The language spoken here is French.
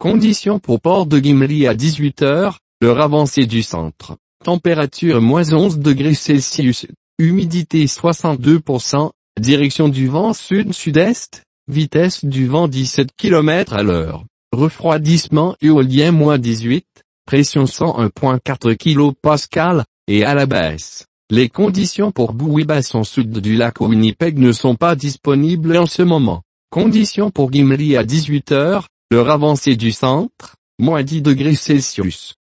Conditions pour port de Gimli à 18 heures, l'heure avancée du centre. Température -11 degrés Celsius, humidité 62%, direction du vent sud-sud-est, vitesse du vent 17 km à l'heure, refroidissement éolien -18, pression 101,4 kPa, et à la baisse. Les conditions pour Bouibasson sud du lac Winnipeg ne sont pas disponibles en ce moment. Conditions pour Gimli à 18 heures, l'heure avancée du centre, -10 degrés Celsius.